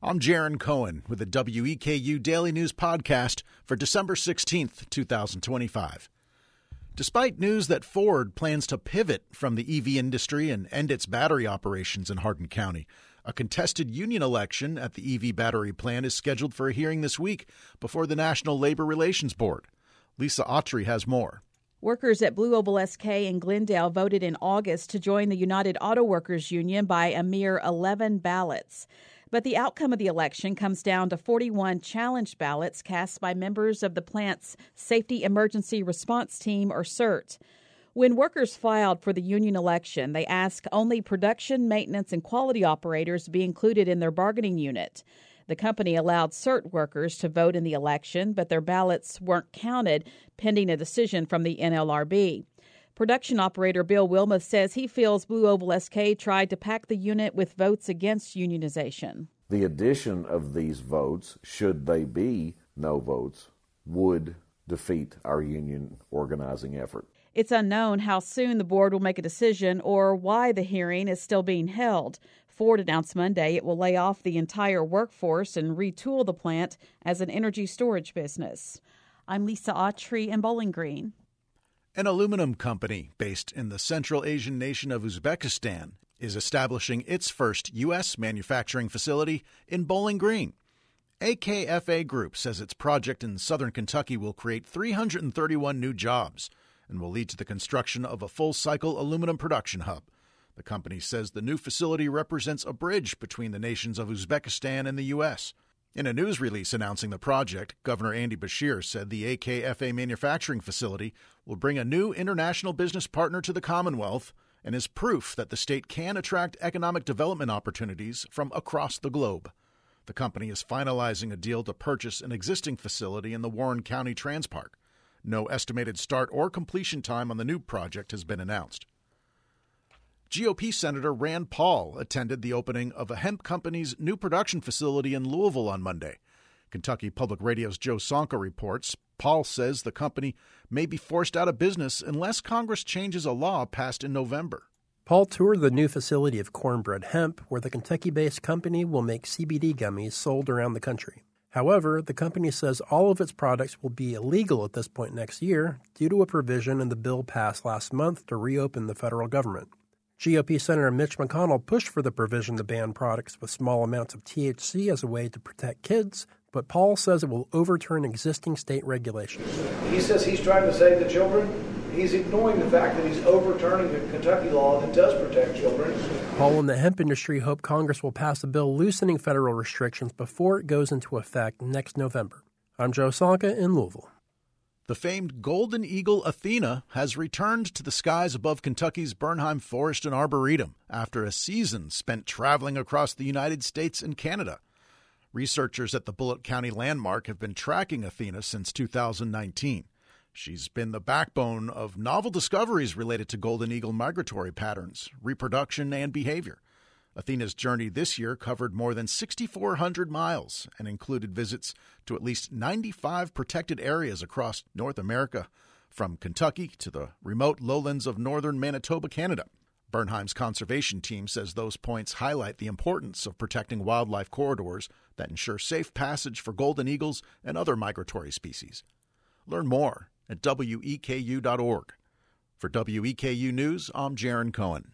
I'm Jaron Cohen with the WEKU Daily News Podcast for December 16th, 2025. Despite news that Ford plans to pivot from the EV industry and end its battery operations in Hardin County, a contested union election at the EV battery plant is scheduled for a hearing this week before the National Labor Relations Board. Lisa Autry has more. Workers at Blue Oval SK in Glendale voted in August to join the United Auto Workers Union by a mere 11 ballots. But the outcome of the election comes down to 41 challenge ballots cast by members of the plant's Safety Emergency Response Team, or CERT. When workers filed for the union election, they asked only production, maintenance, and quality operators be included in their bargaining unit. The company allowed CERT workers to vote in the election, but their ballots weren't counted, pending a decision from the NLRB. Production operator Bill Wilmoth says he feels Blue Oval SK tried to pack the unit with votes against unionization. The addition of these votes, should they be no votes, would defeat our union organizing effort. It's unknown how soon the board will make a decision or why the hearing is still being held. Ford announced Monday it will lay off the entire workforce and retool the plant as an energy storage business. I'm Lisa Autry in Bowling Green. An aluminum company based in the Central Asian nation of Uzbekistan is establishing its first U.S. manufacturing facility in Bowling Green. AKFA Group says its project in southern Kentucky will create 331 new jobs and will lead to the construction of a full-cycle aluminum production hub. The company says the new facility represents a bridge between the nations of Uzbekistan and the U.S. In a news release announcing the project, Governor Andy Beshear said the AKFA manufacturing facility will bring a new international business partner to the Commonwealth and is proof that the state can attract economic development opportunities from across the globe. The company is finalizing a deal to purchase an existing facility in the Warren County Trans Park. No estimated start or completion time on the new project has been announced. GOP Senator Rand Paul attended the opening of a hemp company's new production facility in Louisville on Monday. Kentucky Public Radio's Joe Sonka reports Paul says the company may be forced out of business unless Congress changes a law passed in November. Paul toured the new facility of Cornbread Hemp, where the Kentucky-based company will make CBD gummies sold around the country. However, the company says all of its products will be illegal at this point next year due to a provision in the bill passed last month to reopen the federal government. GOP Senator Mitch McConnell pushed for the provision to ban products with small amounts of THC as a way to protect kids, but Paul says it will overturn existing state regulations. He says he's trying to save the children. He's ignoring the fact that he's overturning the Kentucky law that does protect children. Paul and the hemp industry hope Congress will pass a bill loosening federal restrictions before it goes into effect next November. I'm Joe Sonka in Louisville. The famed golden eagle Athena has returned to the skies above Kentucky's Bernheim Forest and Arboretum after a season spent traveling across the United States and Canada. Researchers at the Bullitt County Landmark have been tracking Athena since 2019. She's been the backbone of novel discoveries related to golden eagle migratory patterns, reproduction, and behavior. Athena's journey this year covered more than 6,400 miles and included visits to at least 95 protected areas across North America, from Kentucky to the remote lowlands of northern Manitoba, Canada. Bernheim's conservation team says those points highlight the importance of protecting wildlife corridors that ensure safe passage for golden eagles and other migratory species. Learn more at weku.org. For WEKU News, I'm Jaron Cohen.